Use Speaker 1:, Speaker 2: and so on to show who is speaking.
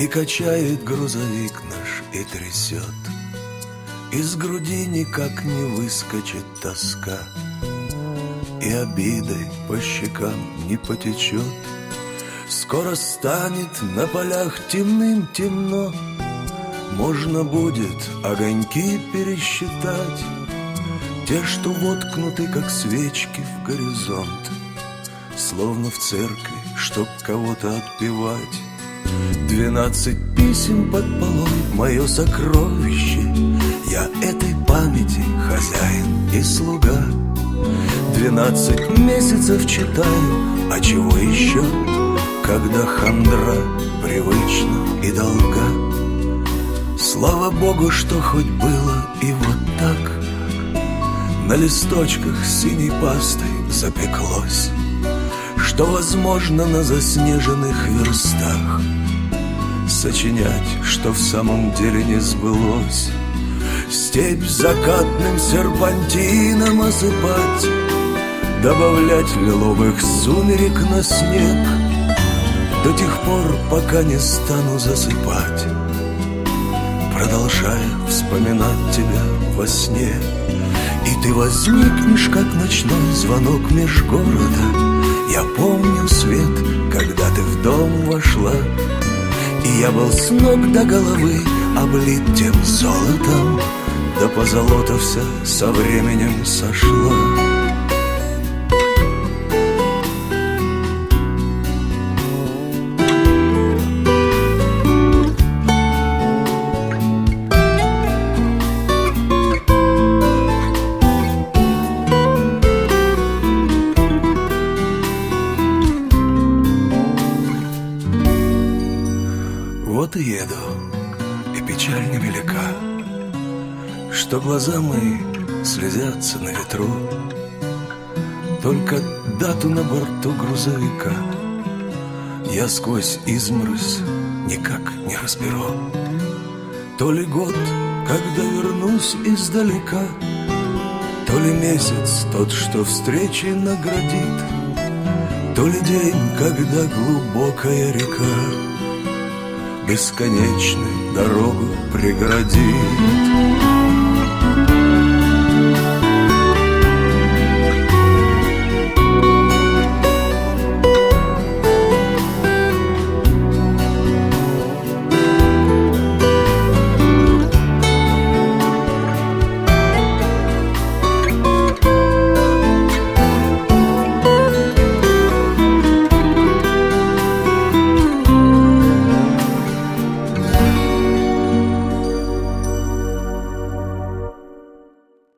Speaker 1: И качает грузовик наш, и трясет. Из груди никак не выскочит тоска, и обидой по щекам не потечет. Скоро станет на полях темным темно, можно будет огоньки пересчитать, те, что воткнуты, как свечки в горизонт, словно в церкви, чтоб кого-то отпевать. 12 писем под полой, мое сокровище, я этой памяти хозяин и слуга. 12 месяцев читаю, а чего еще, когда хандра привычна и долга. Слава Богу, что хоть было и вот так на листочках синей пастой запеклось, что возможно на заснеженных верстах сочинять, что в самом деле не сбылось. Степь закатным серпантином осыпать, добавлять лиловых сумерек на снег до тех пор, пока не стану засыпать, продолжая вспоминать тебя во сне. И ты возникнешь, как ночной звонок меж города. Я помню свет, когда ты в дом вошла, и я был с ног до головы облит тем золотом, да позолота вся со временем сошла. Вот и еду, и печаль невелика, что глаза мои слезятся на ветру. Только дату на борту грузовика я сквозь изморозь никак не разберу. То ли год, когда вернусь издалека, то ли месяц тот, что встречи наградит, то ли день, когда глубокая река бесконечную дорогу преградит.